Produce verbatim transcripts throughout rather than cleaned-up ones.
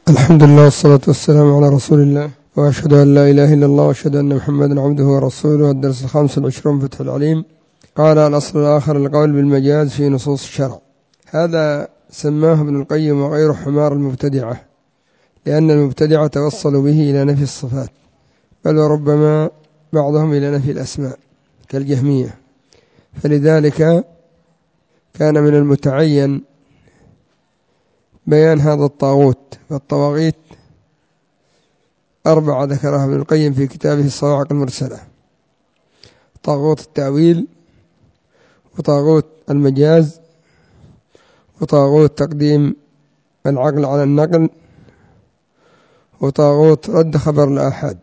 الحمد لله والصلاة والسلام على رسول الله، وأشهد أن لا إله إلا الله وأشهد أن محمدا عبده ورسوله. الدرس الخامس والعشرون فتح العليم. قال الأصل الآخر القول بالمجاز في نصوص الشرع. هذا سماه ابن القيم وغيره حمار المبتدعة، لأن المبتدعة توصلوا به إلى نفي الصفات، بل وربما بعضهم إلى نفي الأسماء كالجهمية، فلذلك كان من المتعين بيان هذا الطاغوت. فالطواغيت أربعة ذكرها ابن القيم في كتابه الصواعق المرسلة: طاغوت التأويل، وطاغوت المجاز، وطاغوت تقديم العقل على النقل، وطاغوت رد خبر الآحاد.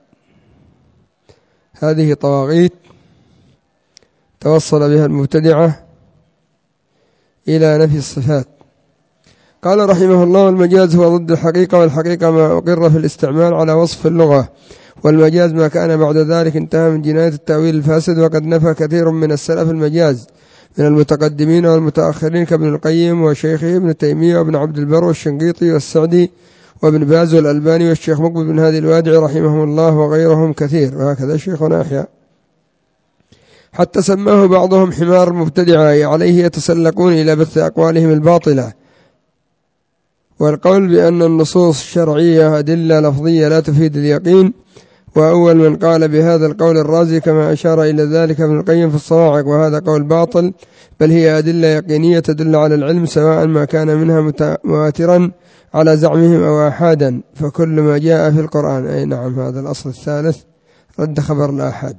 هذه طواغيت توصل بها المبتدعة إلى نفي الصفات. قال رحمه الله: المجاز هو ضد الحقيقة، والحقيقة ما أقر في الاستعمال على وصف اللغة، والمجاز ما كان بعد ذلك انتهى من جناية التأويل الفاسد. وقد نفى كثير من السلف المجاز من المتقدمين والمتأخرين كابن القيم وشيخه ابن تيمية وابن عبد البر والشنقيطي والسعدي وابن باز والألباني والشيخ مقبل بن هادي الوادعي رحمهم الله وغيرهم كثير، وهكذا شيخنا أحياء، حتى سماه بعضهم حمار المبتدعة، عليه يتسلقون إلى بث أقوالهم الباطلة. والقول بأن النصوص الشرعية أدلة لفظية لا تفيد اليقين، وأول من قال بهذا القول الرازي كما أشار إلى ذلك ابن القيم في الصواعق، وهذا قول باطل، بل هي أدلة يقينية تدل على العلم، سواء ما كان منها متواترا على زعمهم أو آحادا، فكل ما جاء في القرآن. أي نعم، هذا الأصل الثالث رد خبر الآحاد،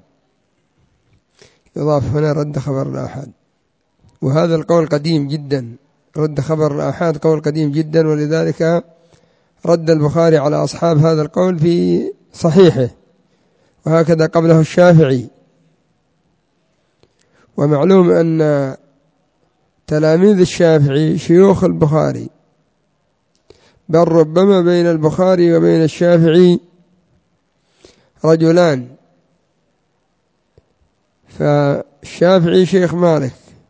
يضاف هنا رد خبر الآحاد، وهذا القول قديم جدا. رد خبر الآحاد قول قديم جدا، ولذلك رد البخاري على أصحاب هذا القول في صحيحه، وهكذا قبله الشافعي. ومعلوم أن تلاميذ الشافعي شيوخ البخاري، بل ربما بين البخاري وبين الشافعي رجلان، فالشافعي شيخ مالك،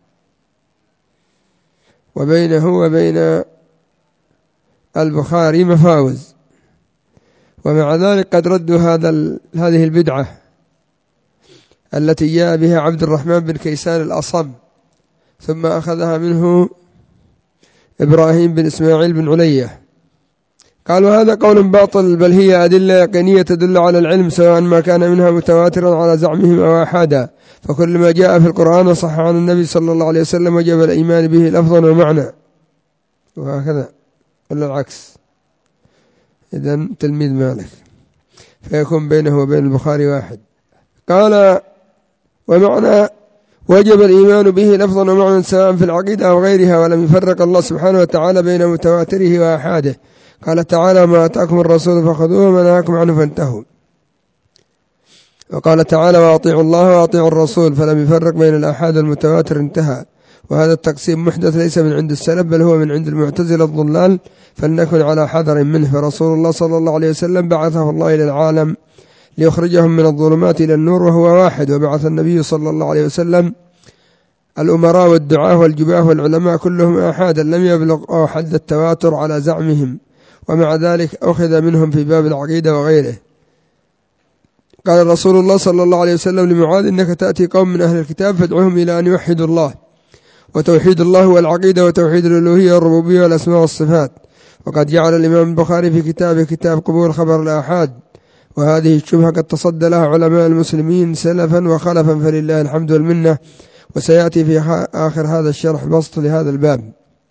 وبينه وبين البخاري مفاوز، ومع ذلك قد ردوا هذا هذه البدعة التي جاء بها عبد الرحمن بن كيسان الأصم، ثم أخذها منه إبراهيم بن إسماعيل بن علية. قالوا هذا قول باطل، بل هي أدلة يقينية تدل على العلم، سواء ما كان منها متواترا على زعمهم أو آحادا، فكل ما جاء في القرآن وصح عن النبي صلى الله عليه وسلم وجب الإيمان به لفظا ومعنى، وهكذا ولا العكس. إذن تلميذ مالك، فيكون بينه وبين البخاري واحد. قال: ومعنى وجب الإيمان به لفظا ومعنى، سواء في العقيدة أو غيرها، ولم يفرق الله سبحانه وتعالى بين متواتره وآحاده. قال تعالى: ما أتاكم الرسول فخذوه وما نهاكم عنه فانتهوا. وقال تعالى: وأطيعوا الله وأطيعوا الرسول، فلم يفرق بين الآحاد والمتواتر، انتهى. وهذا التقسيم محدث ليس من عند السلف، بل هو من عند المعتزلة الضلال، فلنكن على حذر منه. فرسول الله صلى الله عليه وسلم بعثه الله إلى العالم ليخرجهم من الظلمات إلى النور، وهو واحد. وبعث النبي صلى الله عليه وسلم الأمراء والدعاة والجباه والعلماء كلهم آحادا لم يبلغوا حد التواتر على زعمهم، ومع ذلك أخذ منهم في باب العقيدة وغيره. قال رسول الله صلى الله عليه وسلم لمعاذ: إنك تأتي قوم من أهل الكتاب فادعوهم إلى أن يوحدوا الله، وتوحيد الله والعقيدة، وتوحيد الألوهية والربوبية والأسماء والصفات. وقد جعل الإمام البخاري في كتابه كتاب قبول خبر الآحاد، وهذه الشبهة قد تصدى لها علماء المسلمين سلفا وخلفا، فلله الحمد والمنة. وسيأتي في آخر هذا الشرح بسط لهذا الباب.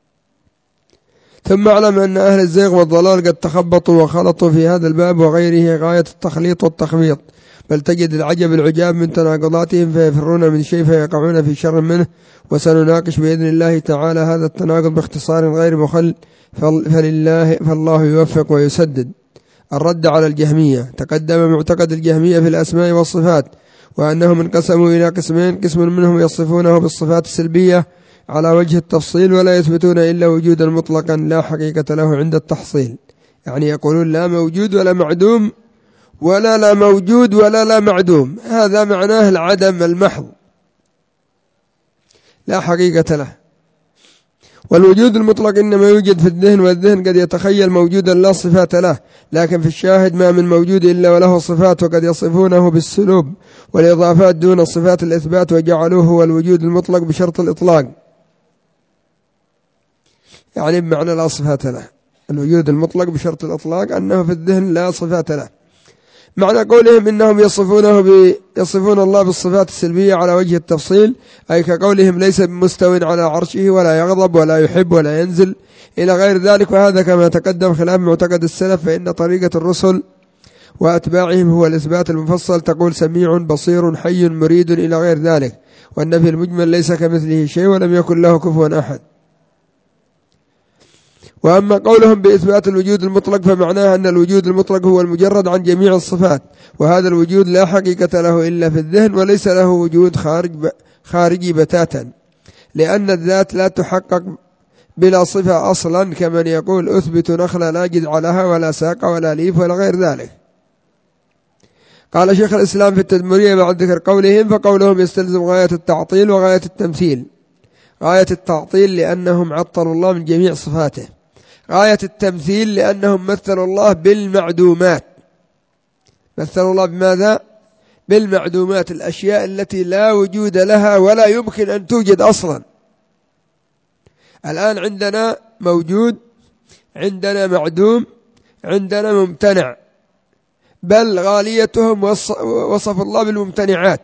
ثم اعلم أن أهل الزيغ والضلال قد تخبطوا وخلطوا في هذا الباب وغيره غاية التخليط والتخبيط، بل تجد العجب العجاب من تناقضاتهم، فيفرون من شيء فيقعون في شر منه. وسنناقش بإذن الله تعالى هذا التناقض باختصار غير مخل، فلله فالله يوفق ويسدد. الرد على الجهمية. تقدم معتقد الجهمية في الأسماء والصفات، وأنهم انقسموا إلى قسمين: قسم منهم يصفونه بالصفات السلبية على وجه التفصيل، ولا يثبتون إلا وجودا مطلقا لا حقيقة له عند التحصيل، يعني يقولون لا موجود ولا معدوم، ولا لا موجود ولا لا معدوم، هذا معناه العدم المحض لا حقيقة له. والوجود المطلق إنما يوجد في الذهن، والذهن قد يتخيل موجودا لا صفات له، لكن في الشاهد ما من موجود إلا وله صفات، وقد يصفونه بالسلوب والإضافات دون صفات الإثبات، وجعلوه هو الوجود المطلق بشرط الإطلاق، يعني بمعنى لا صفات له. الوجود المطلق بشرط الإطلاق أنه في الذهن لا صفات له. معنى قولهم إنهم يصفونه ب... يصفون الله بالصفات السلبية على وجه التفصيل، أي كقولهم ليس بمستو على عرشه ولا يغضب ولا يحب ولا ينزل إلى غير ذلك، وهذا كما تقدم خلاف معتقد السلف، فإن طريقة الرسل وأتباعهم هو الإثبات المفصل، تقول سميع بصير حي مريد إلى غير ذلك، والنفي المجمل ليس كمثله شيء ولم يكن له كفوا أحد. وأما قولهم بإثبات الوجود المطلق فمعناه أن الوجود المطلق هو المجرد عن جميع الصفات، وهذا الوجود لا حقيقة له إلا في الذهن، وليس له وجود خارج خارجي بتاتا، لأن الذات لا تحقق بلا صفة أصلا، كمن يقول أثبت نخلة لا جذع لها ولا ساق ولا ليف ولا غير ذلك. قال شيخ الإسلام في التدمرية بعد ذكر قولهم، فقولهم يستلزم غاية التعطيل وغاية التمثيل. غاية التعطيل لأنهم عطلوا الله من جميع صفاته، غاية التمثيل لأنهم مثلوا الله بالمعدومات. مثلوا الله بماذا؟ بالمعدومات، الأشياء التي لا وجود لها ولا يمكن أن توجد أصلا. الآن عندنا موجود، عندنا معدوم، عندنا ممتنع، بل غاليتهم وصف الله بالممتنعات.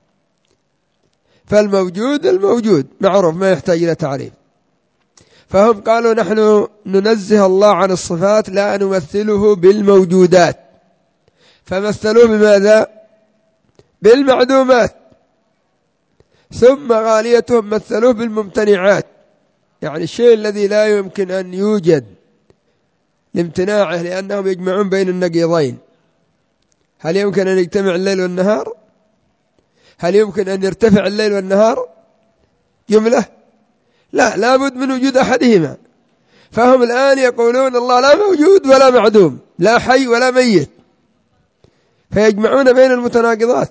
فالموجود الموجود معروف ما يحتاج إلى تعريف، فهم قالوا نحن ننزه الله عن الصفات لا نمثله بالموجودات، فمثلوه بماذا؟ بالمعدومات. ثم غاليتهم مثلوه بالممتنعات، يعني الشيء الذي لا يمكن أن يوجد لامتناعه، لأنهم يجمعون بين النقيضين. هل يمكن أن يجتمع الليل والنهار؟ هل يمكن أن يرتفع الليل والنهار جملة؟ لا، لابد من وجود أحدهما. فهم الآن يقولون الله لا موجود ولا معدوم، لا حي ولا ميت، فيجمعون بين المتناقضات.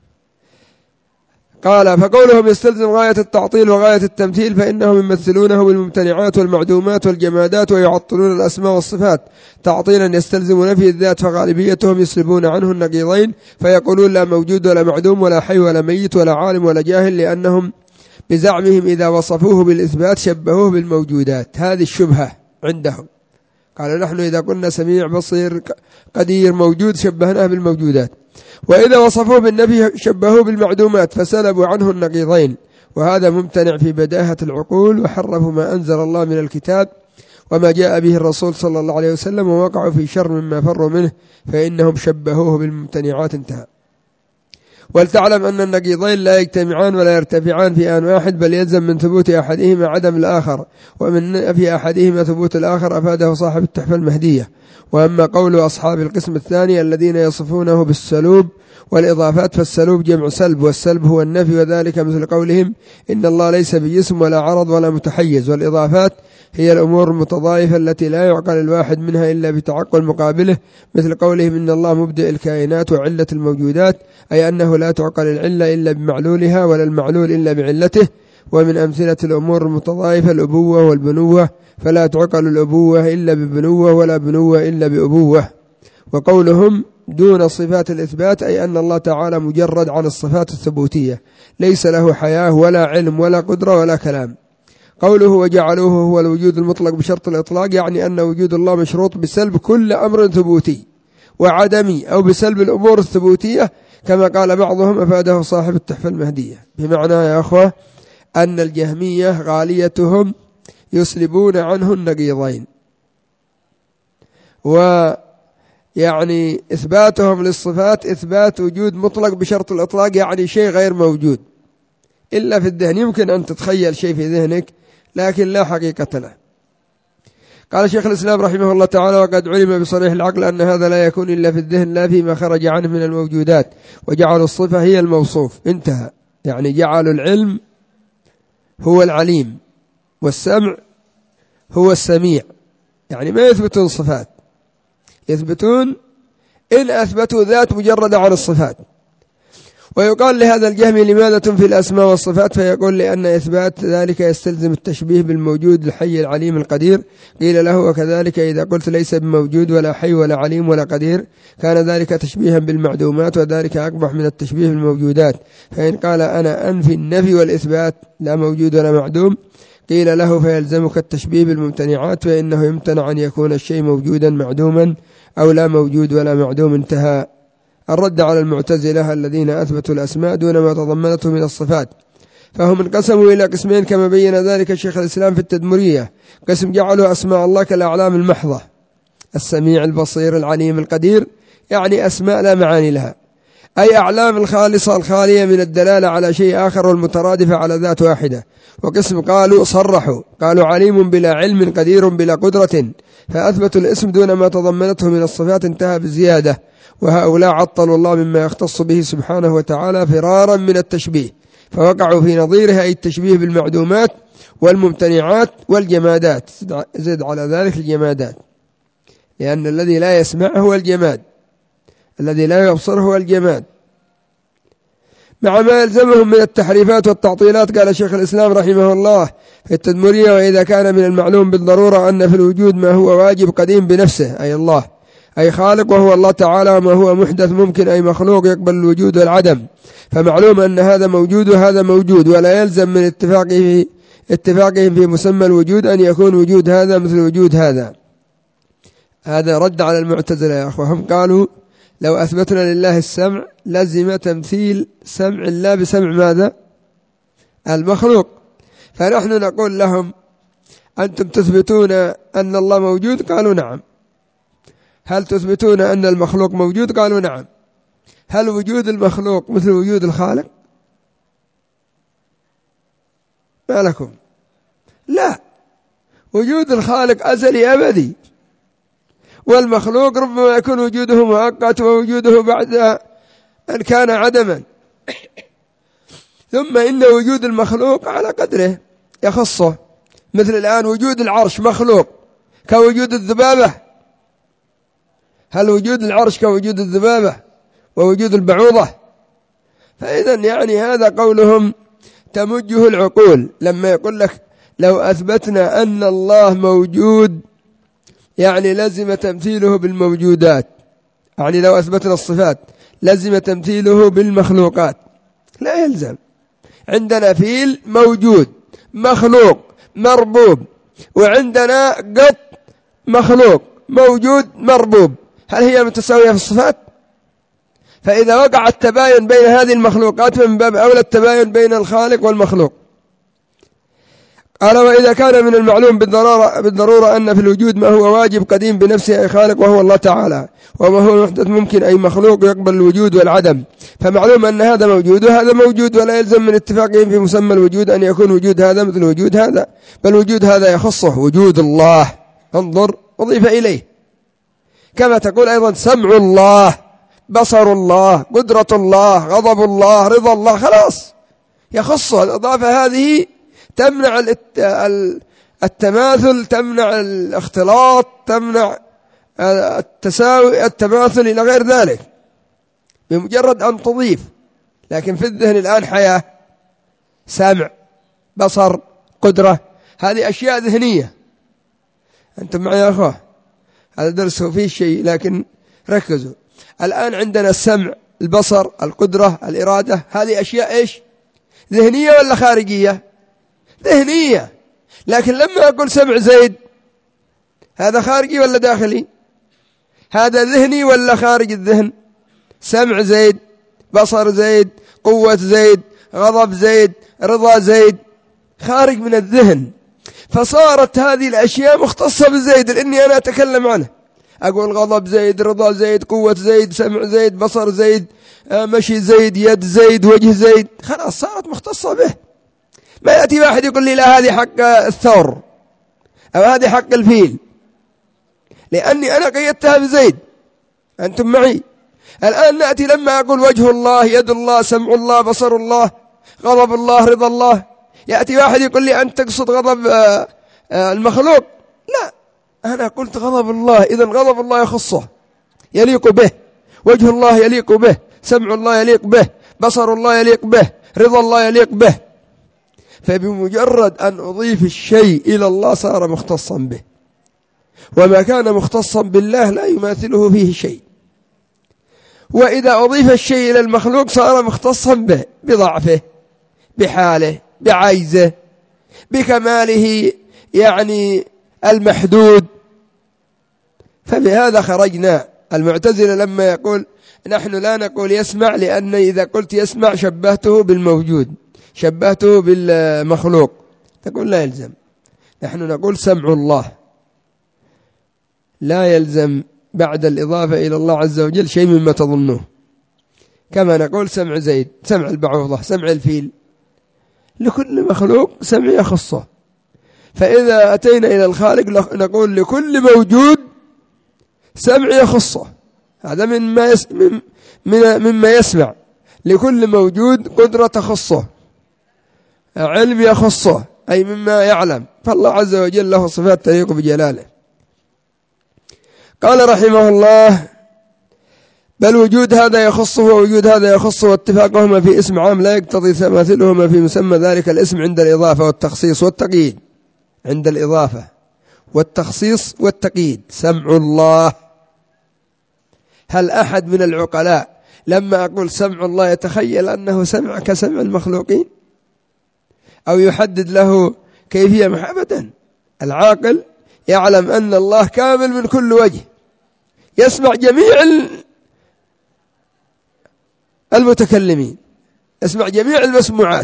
قال فقولهم يستلزم غاية التعطيل وغاية التمثيل، فإنهم يمثلونه بالممتنعات والمعدومات والجمادات، ويعطلون الأسماء والصفات تعطيلا يستلزم نفي الذات، فغالبيتهم يسلبون عنه النقيضين، فيقولون لا موجود ولا معدوم ولا حي ولا ميت ولا عالم ولا جاهل، لأنهم بزعمهم إذا وصفوه بالإثبات شبهوه بالموجودات. هذه الشبهة عندهم. قالوا نحن إذا قلنا سميع بصير قدير موجود شبهناه بالموجودات، وإذا وصفوه بالنفي شبهوه بالمعدومات، فسلبوا عنه النقيضين، وهذا ممتنع في بداهة العقول، وحرفوا ما أنزل الله من الكتاب وما جاء به الرسول صلى الله عليه وسلم، ووقعوا في شر مما فروا منه، فإنهم شبهوه بالممتنعات. انتهى. ولتعلم أن النقيضين لا يجتمعان ولا يرتفعان في آن واحد، بل يلزم من ثبوت أحدهما عدم الآخر، ومن نفي أحدهما ثبوت الآخر، أفاده صاحب التحفة المهدية. وأما قول أصحاب القسم الثاني الذين يصفونه بالسلوب والإضافات، فالسلوب جمع سلب، والسلب هو النفي، وذلك مثل قولهم إن الله ليس بجسم ولا عرض ولا متحيز. والإضافات هي الأمور المتضايفة التي لا يعقل الواحد منها إلا بتعقل مقابله، مثل قولهم إن الله مبدئ الكائنات وعلة الموجودات، أي أنه لا تعقل العلة إلا بمعلولها ولا المعلول إلا بعلته. ومن أمثلة الأمور المتضايفة الأبوة والبنوة، فلا تعقل الأبوة إلا ببنوة ولا بنوة إلا بأبوة. وقولهم دون صفات الإثبات، أي أن الله تعالى مجرد عن الصفات الثبوتية، ليس له حياة ولا علم ولا قدرة ولا كلام. قوله وجعلوه هو الوجود المطلق بشرط الإطلاق، يعني أن وجود الله مشروط بسلب كل أمر ثبوتي وعدمي، أو بسلب الأمور الثبوتية، كما قال بعضهم أفاده صاحب التحفة المهدية. بمعنى يا أخوة أن الجهمية غاليتهم يسلبون عنه النقيضين، ويعني إثباتهم للصفات إثبات وجود مطلق بشرط الإطلاق، يعني شيء غير موجود إلا في الذهن. يمكن أن تتخيل شيء في ذهنك لكن لا حقيقة له. قال شيخ الإسلام رحمه الله تعالى وقد علم بصريح العقل أن هذا لا يكون إلا في الذهن لا فيما خرج عنه من الموجودات، وجعلوا الصفة هي الموصوف. انتهى. يعني جعلوا العلم هو العليم والسمع هو السميع، يعني ما يثبتون صفات، يثبتون إن أثبتوا ذات مجردة عن الصفات. ويقال لهذا الجهم لماذا تنفي الأسماء والصفات؟ فيقول لأن إثبات ذلك يستلزم التشبيه بالموجود الحي العليم القدير. قيل له وكذلك إذا قلت ليس بموجود ولا حي ولا عليم ولا قدير كان ذلك تشبيها بالمعدومات، وذلك أقبح من التشبيه بالموجودات. فإن قال أنا أنفي النفي والإثبات لا موجود ولا معدوم قيل له فيلزمك التشبيه بالممتنعات، فإنه يمتنع أن يكون الشيء موجودا معدوما أو لا موجود ولا معدوم. انتهى. الرد على المعتزلة الذين أثبتوا الأسماء دون ما تضمنته من الصفات، فهم انقسموا إلى قسمين كما بين ذلك شيخ الإسلام في التدمرية. قسم جعلوا أسماء الله كالأعلام المحضة، السميع البصير العليم القدير، يعني أسماء لا معاني لها، أي أعلام الخالصة الخالية من الدلالة على شيء آخر والمترادفة على ذات واحدة. وقسم قالوا صرحوا قالوا عليم بلا علم قدير بلا قدرة، فأثبتوا الاسم دون ما تضمنته من الصفات. انتهى بزيادة. وهؤلاء عطلوا الله مما يختص به سبحانه وتعالى فرارا من التشبيه، فوقعوا في نظيره أي التشبيه بالمعدومات والممتنعات والجمادات. زد على ذلك الجمادات، لأن الذي لا يسمع هو الجماد، الذي لا يبصر هو الجماد، مع ما يلزمهم من التحريفات والتعطيلات. قال شيخ الإسلام رحمه الله في التدمرية وإذا كان من المعلوم بالضرورة أن في الوجود ما هو واجب قديم بنفسه أي الله أي خالق وهو الله تعالى، وما هو محدث ممكن أي مخلوق يقبل الوجود والعدم، فمعلوم أن هذا موجود وهذا موجود، ولا يلزم من اتفاقه في اتفاقهم في مسمى الوجود أن يكون وجود هذا مثل وجود هذا. هذا رد على المعتزلة يا أخوة. هم قالوا لو أثبتنا لله السمع لزم تمثيل سمع الله بسمع ماذا؟ المخلوق. فنحن نقول لهم أنتم تثبتون أن الله موجود؟ قالوا نعم. هل تثبتون أن المخلوق موجود؟ قالوا نعم. هل وجود المخلوق مثل وجود الخالق؟ ما لكم؟ لا، وجود الخالق أزلي أبدي، والمخلوق ربما يكون وجوده مؤقت ووجوده بعد أن كان عدما. ثم إن وجود المخلوق على قدره يخصه، مثل الآن وجود العرش مخلوق كوجود الذبابة. هل وجود العرش كوجود الذبابة ووجود البعوضة؟ فإذا يعني هذا قولهم تمجه العقول لما يقول لك لو أثبتنا أن الله موجود يعني لزم تمثيله بالموجودات، يعني لو أثبتنا الصفات لزم تمثيله بالمخلوقات. لا يلزم. عندنا فيل موجود مخلوق مربوب، وعندنا قط مخلوق موجود مربوب، هل هي متساوية في الصفات؟ فإذا وقع التباين بين هذه المخلوقات من باب أولى التباين بين الخالق والمخلوق. قال وإذا كان من المعلوم بالضرورة, بالضرورة أن في الوجود ما هو واجب قديم بنفسه أي خالق وهو الله تعالى، وما هو محدث ممكن أي مخلوق يقبل الوجود والعدم، فمعلوم أن هذا موجود وهذا موجود، ولا يلزم من اتفاقهم في مسمى الوجود أن يكون وجود هذا مثل وجود هذا، بل وجود هذا يخصه وجود الله. انظر أضيف إليه. كما تقول أيضا سمع الله، بصر الله، قدرة الله، غضب الله، رضا الله، خلاص يخصه. الإضافة هذه تمنع التماثل، تمنع الاختلاط، تمنع التساوي التماثل إلى غير ذلك بمجرد أن تضيف. لكن في الذهن الآن حياة، سمع، بصر، قدرة، هذه أشياء ذهنية. أنتم معي يا أخوة؟ هذا درس فيه شيء لكن ركزوا. الآن عندنا السمع، البصر، القدرة، الإرادة، هذه أشياء إيش؟ ذهنية ولا خارجية؟ ذهنية. لكن لما أقول سمع زيد هذا خارجي ولا داخلي؟ هذا ذهني ولا خارج الذهن؟ سمع زيد، بصر زيد، قوة زيد، غضب زيد، رضا زيد، خارج من الذهن. فصارت هذه الأشياء مختصة بزيد لأني أنا أتكلم عنه، أقول غضب زيد، رضا زيد، قوة زيد، سمع زيد، بصر زيد، مشي زيد، يد زيد، وجه زيد، خلاص صارت مختصة به. ما يأتي واحد يقول لي لا هذه حق الثور أو هذه حق الفيل، لأني أنا قيدتها بزيد. أنتم معي؟ الآن نأتي لما أقول وجه الله، يد الله، سمع الله، بصر الله، غضب الله، رضا الله، يأتي واحد يقول لي أنت تقصد غضب المخلوق. لا، أنا قلت غضب الله، إذن غضب الله يخصه، يليق به، وجه الله يليق به، سمع الله يليق به، بصر الله يليق به، رضا الله يليق به. فبمجرد أن أضيف الشيء إلى الله صار مختصا به، وما كان مختصا بالله لا يماثله فيه شيء. وإذا أضيف الشيء إلى المخلوق صار مختصا به، بضعفه، بحاله، بعجزه، بكماله يعني المحدود. فبهذا خرجنا. المعتزلة لما يقول نحن لا نقول يسمع، لأن إذا قلت يسمع شبهته بالموجود، شبهته بالمخلوق، تقول لا يلزم. نحن نقول سمع الله، لا يلزم بعد الإضافة إلى الله عز وجل شيء مما تظنوه. كما نقول سمع زيد، سمع البعوضة، سمع الفيل، لكل مخلوق سمع يخصه. فإذا أتينا إلى الخالق نقول لكل موجود سمع يخصه، هذا مما يس من مما يسمع. لكل موجود قدرة تخصه، علم يخصه، أي مما يعلم. فالله عز وجل له صفات تليق بجلاله. قال رحمه الله: بل وجود هذا يخصه ووجود هذا يخصه، واتفاقهما في اسم عام لا يقتضي تماثلهما في مسمى ذلك الاسم عند الإضافة والتخصيص والتقييد. عند الإضافة والتخصيص والتقييد. سمع الله، هل أحد من العقلاء لما أقول سمع الله يتخيل أنه سمع كسمع المخلوقين أو يحدد له كيفية؟ أبدا. العاقل يعلم أن الله كامل من كل وجه، يسمع جميع المتكلمين، يسمع جميع المسموعات،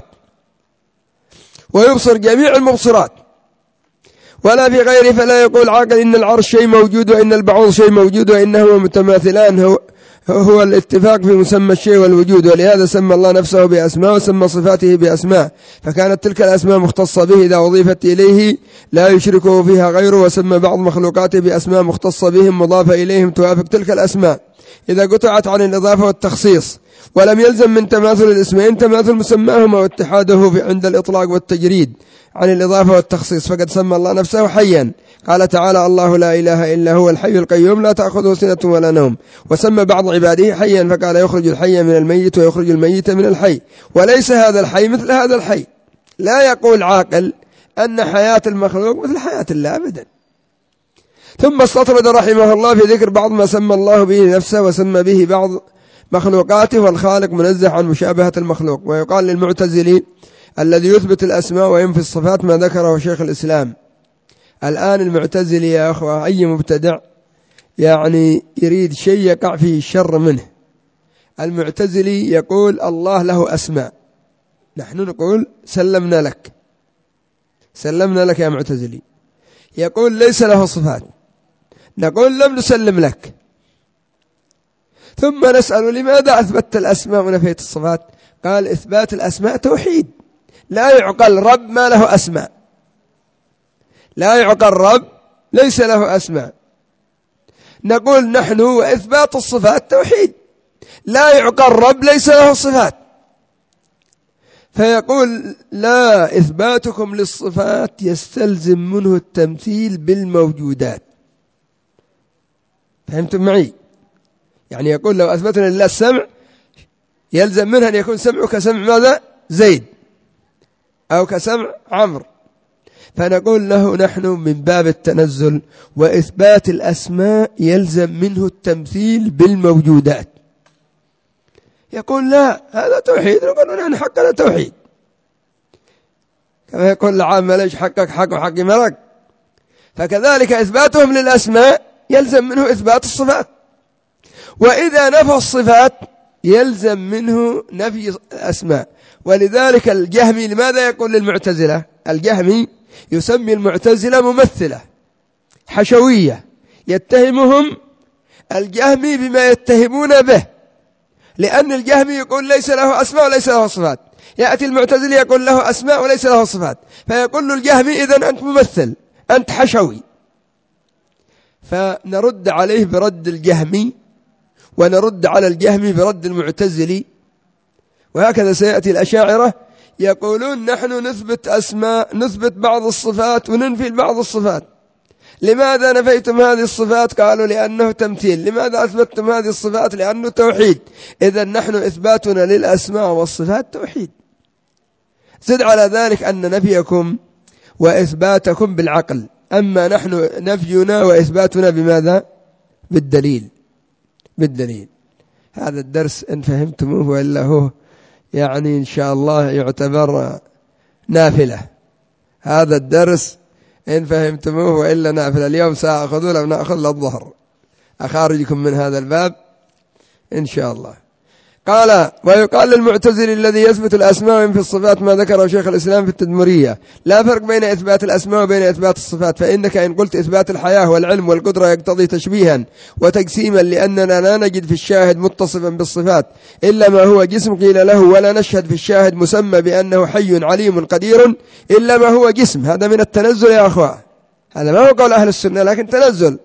ويبصر جميع المبصرات، ولا في غيره. فلا يقول عاقل إن العرش شيء موجود وإن البعوض شيء موجود وإنهما متماثلان. هو, هو الاتفاق في مسمى الشيء والوجود. ولهذا سمى الله نفسه بأسماء وسمى صفاته بأسماء، فكانت تلك الأسماء مختصة به إذا أضيفت إليه لا يشركه فيها غيره. وسمى بعض مخلوقاته بأسماء مختصة بهم مضافة إليهم توافق تلك الأسماء إذا قطعت عن الإضافة والتخصيص. ولم يلزم من تماثل الاسمين تماثل مسماهما واتحاده عند الإطلاق والتجريد عن الإضافة والتخصيص. فقد سمى الله نفسه حيا، قال تعالى: الله لا إله إلا هو الحي القيوم لا تأخذه سنة ولا نوم. وسمى بعض عباده حيا، فقال: يخرج الحي من الميت ويخرج الميت من الحي. وليس هذا الحي مثل هذا الحي. لا يقول عاقل أن حياة المخلوق مثل حياة الله أبدا. ثم استطرد رحمه الله في ذكر بعض ما سمى الله به نفسه وسمى به بعض مخلوقاته، والخالق منزه عن مشابهة المخلوق. ويقال للمعتزلي الذي يثبت الأسماء وينفي الصفات ما ذكره شيخ الإسلام. الآن المعتزلي يا أخوة، أي مبتدع يعني يريد شيء يقع فيه الشر منه. المعتزلي يقول الله له أسماء، نحن نقول سلمنا لك، سلمنا لك يا معتزلي. يقول ليس له صفات، نقول لم نسلم لك. ثم نسأل لماذا أثبتت الأسماء ونفيت الصفات؟ قال إثبات الأسماء توحيد، لا يعقل رب ما له أسماء، لا يعقل رب ليس له أسماء. نقول نحن وإثبات الصفات توحيد، لا يعقل رب ليس له صفات. فيقول لا، إثباتكم للصفات يستلزم منه التمثيل بالموجودات. فهمتم معي؟ يعني يقول لو أثبتنا لله السمع يلزم منها أن يكون سمعه كسمع ماذا؟ زيد، أو كسمع عمرو. فنقول له نحن من باب التنزل وإثبات الأسماء يلزم منه التمثيل بالموجودات. يقول لا، هذا توحيد. نقول نحن حقنا توحيد، كما يقول العام ليش حقك حق وحق مرق. فكذلك إثباتهم للأسماء يلزم منه إثبات الصفات، وإذا نفى الصفات يلزم منه نفي الأسماء. ولذلك الجهمي لماذا يقول للمعتزلة؟ الجهمي يسمي المعتزلة ممثلة حشوية، يتهمهم الجهمي بما يتهمون به، لأن الجهمي يقول ليس له أسماء وليس له صفات. يأتي المعتزلي يقول له أسماء وليس له صفات، فيقول له الجهمي إذن أنت ممثل، أنت حشوي. فنرد عليه برد الجهمي، ونرد على الجهمي برد المعتزلي. وهكذا سيأتي الأشاعرة يقولون نحن نثبت أسماء، نثبت بعض الصفات وننفي بعض الصفات. لماذا نفيتم هذه الصفات؟ قالوا لأنه تمثيل. لماذا أثبتتم هذه الصفات؟ لأنه توحيد. إذا نحن إثباتنا للأسماء والصفات توحيد. زد على ذلك أن نفيكم وإثباتكم بالعقل، أما نحن نفينا وإثباتنا بماذا؟ بالدليل. بالدليل. هذا الدرس إن فهمتموه وإلا هو يعني إن شاء الله يعتبر نافلة. هذا الدرس إن فهمتموه وإلا نافلة. اليوم سأخذ لو نأخذ للظهر أخارجكم من هذا الباب إن شاء الله. قال: ويقال للمعتزلي الذي يثبت الأسماء وينفي الصفات ما ذكره شيخ الإسلام في التدمرية: لا فرق بين إثبات الأسماء وبين إثبات الصفات، فإنك إن قلت إثبات الحياة والعلم والقدرة يقتضي تشبيها وتقسيما، لأننا لا نجد في الشاهد متصفا بالصفات إلا ما هو جسم قيل له، ولا نشهد في الشاهد مسمى بأنه حي عليم قدير إلا ما هو جسم. هذا من التنزل يا أخوة، هذا ما هو قول أهل السنة لكن تنزل.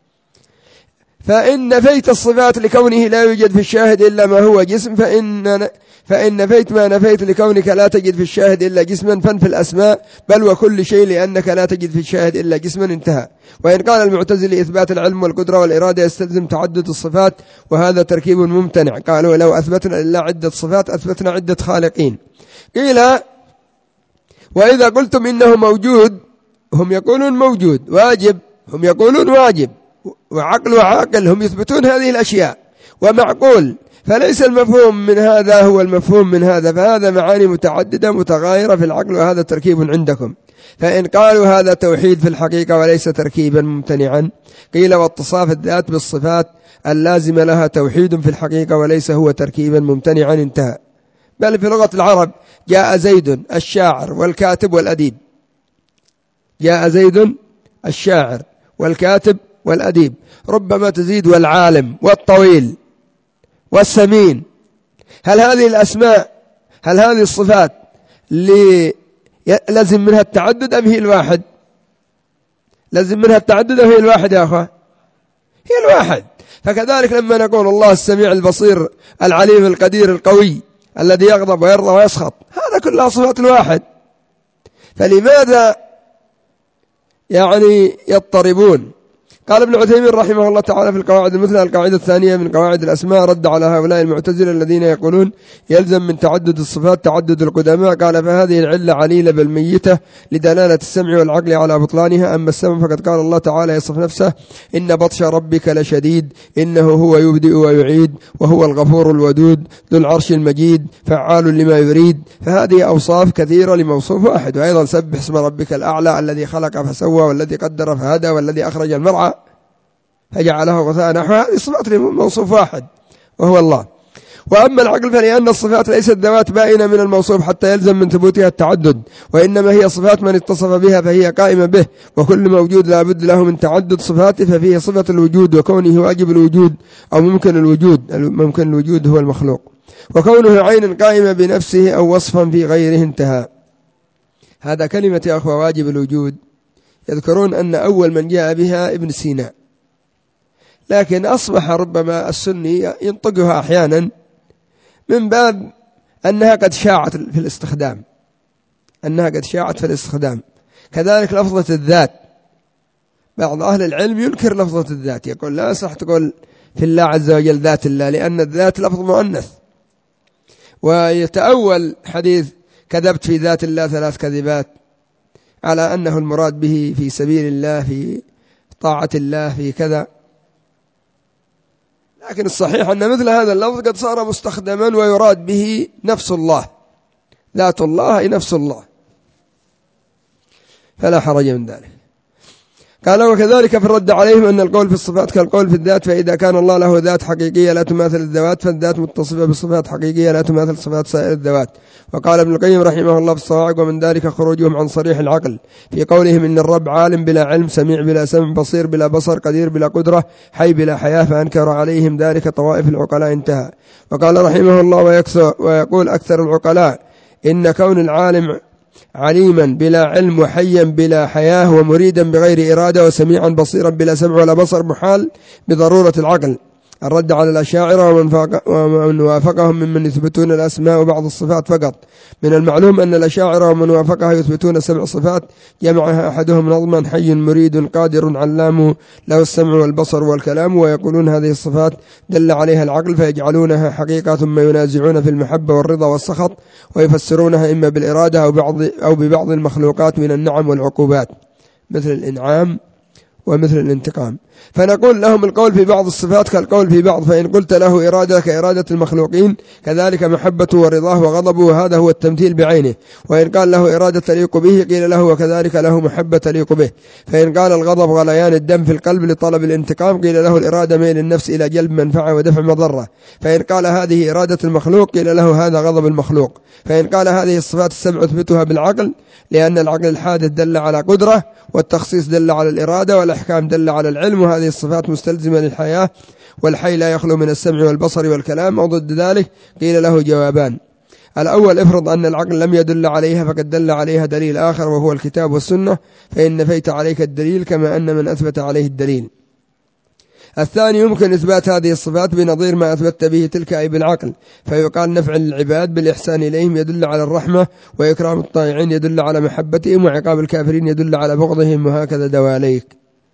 فإن نفيت الصفات لكونه لا يوجد في الشاهد إلا ما هو جسم، فإن فإن نفيت ما نفيت لكونك لا تجد في الشاهد إلا جسما، فانفي الأسماء بل وكل شيء لأنك لا تجد في الشاهد إلا جسما، انتهى. وإن قال المعتزلي إثبات العلم والقدرة والإرادة يستلزم تعدد الصفات، وهذا تركيب ممتنع. قالوا: لو أثبتنا إلا عدة صفات أثبتنا عدة خالقين. قيل: وإذا قلتم إنه موجود، هم يقولون موجود، واجب هم يقولون واجب، وعقل وعاقل هم يثبتون هذه الأشياء، ومعقول، فليس المفهوم من هذا هو المفهوم من هذا، فهذا معاني متعددة متغايرة في العقل، وهذا تركيب عندكم. فإن قالوا هذا توحيد في الحقيقة وليس تركيبا ممتنعا. قيل: واتصاف الذات بالصفات اللازمة لها توحيد في الحقيقة وليس هو تركيبا ممتنعا، انتهى. بل في لغة العرب جاء زيد الشاعر والكاتب والأديب، جاء زيد الشاعر والكاتب والأديب، ربما تزيد والعالم والطويل والسمين. هل هذه الأسماء هل هذه الصفات لازم منها التعدد أم هي الواحد؟ لازم منها التعدد أم هي الواحد يا أخوة؟ هي الواحد. فكذلك لما نقول الله السميع البصير العليم القدير القوي الذي يغضب ويرضى ويسخط، هذا كلها صفات الواحد. فلماذا يعني يضطربون؟ قال ابن عثيمين رحمه الله تعالى في القواعد المثلى القاعدة الثانية من قواعد الأسماء، رد على هؤلاء المعتزلة الذين يقولون يلزم من تعدد الصفات تعدد القدماء. قال: فهذه العلة عليلة بالميتة لدلالة السمع والعقل على بطلانها. أما السمع فقد قال الله تعالى يصف نفسه: إن بطش ربك لشديد إنه هو يبدئ ويعيد وهو الغفور الودود ذو العرش المجيد فعال لما يريد. فهذه أوصاف كثيرة لموصوف واحد. وأيضا سبح اسم ربك الأعلى الذي خلق فسوى والذي قدر فهدى والذي أخرج المرعى فجعله غثاء نحو. هذه صفات لموصوف واحد وهو الله. وأما العقل فلأن الصفات ليست ذوات بائنة من الموصوف حتى يلزم من ثبوتها التعدد، وإنما هي صفات من اتصف بها فهي قائمة به، وكل موجود لا بد له من تعدد صفاته، ففيه صفة الوجود وكونه واجب الوجود أو ممكن الوجود. ممكن الوجود هو المخلوق، وكونه عين قائمة بنفسه أو وصفا في غيره، انتهى. هذا كلمة يا أخوة واجب الوجود. يذكرون أن أول من جاء بها ابن سينا، لكن أصبح ربما السني ينطقها أحيانا من باب أنها قد شاعت في الاستخدام، أنها قد شاعت في الاستخدام. كذلك لفظة الذات، بعض أهل العلم ينكر لفظة الذات، يقول لا صح تقول في الله عز وجل ذات الله، لأن الذات لفظ مؤنث. ويتأول حديث كذبت في ذات الله ثلاث كذبات على أنه المراد به في سبيل الله، في طاعة الله، في كذا. لكن الصحيح أن مثل هذا اللفظ قد صار مستخدما ويراد به نفس الله، ذات الله أي نفس الله، فلا حرج من ذلك. قال: وكذلك في الرد عليهم أن القول في الصفات كالقول في الذات، فإذا كان الله له ذات حقيقية لا تماثل الذوات، فالذات متصفة بصفات حقيقية لا تماثل صفات سائر الذوات. وقال ابن القيم رحمه الله في الصواعق: ومن ذلك خروجهم عن صريح العقل في قولهم إن الرب عالم بلا علم، سميع بلا سمع، بصير بلا بصر، قدير بلا قدرة، حي بلا حياة، فأنكر عليهم ذلك طوائف العقلاء، انتهى. وقال رحمه الله: ويكثر ويقول أكثر العقلاء إن كون العالم عليما بلا علم، وحيا بلا حياة، ومريدا بغير إرادة، وسميعا بصيرا بلا سمع ولا بصر محال بضرورة العقل. الرد على الأشاعرة ومن وافقهم ممن يثبتون الأسماء وبعض الصفات فقط. من المعلوم أن الأشاعرة ومن وافقها يثبتون سبع صفات جمعها أحدهم نظما: حي مريد قادر علام له السمع والبصر والكلام، ويقولون هذه الصفات دل عليها العقل فيجعلونها حقيقة، ثم ينازعون في المحبة والرضا والسخط، ويفسرونها إما بالإرادة أو بعض أو ببعض المخلوقات من النعم والعقوبات مثل الإنعام ومثل الانتقام. فنقول لهم القول في بعض الصفات كالقول في بعض، فإن قلت له إرادة كإرادة المخلوقين كذلك محبته ورضاه وغضبه، وهذا هو التمثيل بعينه. وإن قال له إرادة تليق به قيل له وكذلك له محبة تليق به. فإن قال الغضب غليان الدم في القلب لطلب الانتقام قيل له الإرادة ميل النفس إلى جلب منفعة ودفع مضرة. فإن قال هذه إرادة المخلوق قيل له هذا غضب المخلوق. فإن قال هذه الصفات السبع اثبتها بالعقل، لأن العقل الحادث دل على قدرة، والتخصيص دل على الإرادة، والأحكام دل على العلم، وهذه الصفات مستلزمة للحياة، والحي لا يخلو من السمع والبصر والكلام، أو ضد ذلك قيل له جوابان: الأول افرض أن العقل لم يدل عليها فقد دل عليها دليل آخر وهو الكتاب والسنة، فإن نفيت عليك الدليل كما أن من أثبت عليه الدليل. الثاني يمكن إثبات هذه الصفات بنظير ما أثبت به تلك أي بالعقل، فيقال نفع العباد بالإحسان إليهم يدل على الرحمة، وإكرام الطائعين يدل على محبتهم، وعقاب الكافرين يدل على بغضهم، وهكذا دواليك.